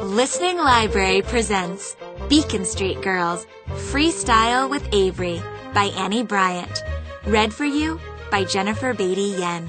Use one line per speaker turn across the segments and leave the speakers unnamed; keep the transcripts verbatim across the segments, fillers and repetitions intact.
Listening Library presents Beacon Street Girls, Freestyle with Avery by Annie Bryant. Read for you by Jennifer Beatty Yen.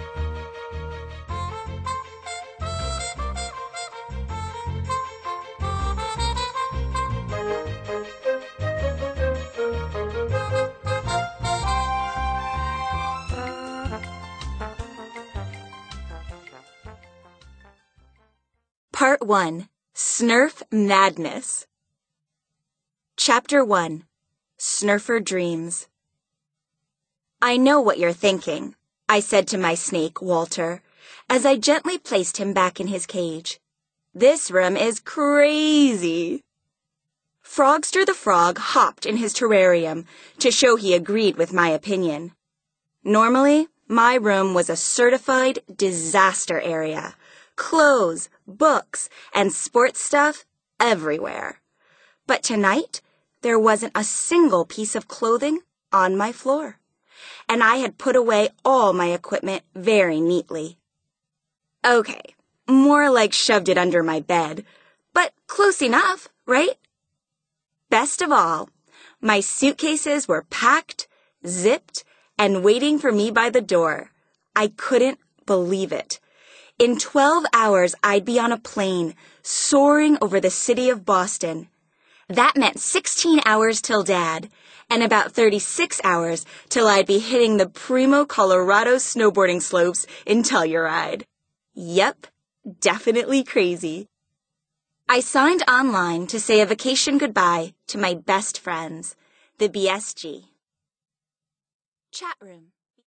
Part one. Snurf Madness. Chapter one. Snurfer Dreams. I know what you're thinking, I said to my snake, Walter, as I gently placed him back in his cage. This room is crazy. Frogster the frog hopped in his terrarium to show he agreed with my opinion. Normally, my room was a certified disaster area. Clothes, books, and sports stuff everywhere. But tonight, there wasn't a single piece of clothing on my floor, and I had put away all my equipment very neatly. Okay, more like shoved it under my bed, but close enough, right? Best of all, my suitcases were packed, zipped, and waiting for me by the door. I couldn't believe it. In twelve hours, I'd be on a plane, soaring over the city of Boston. That meant sixteen hours till Dad, and about thirty-six hours till I'd be hitting the primo Colorado snowboarding slopes in Telluride. Yep, definitely crazy. I signed online to say a vacation goodbye to my best friends, the B S G. Chat room.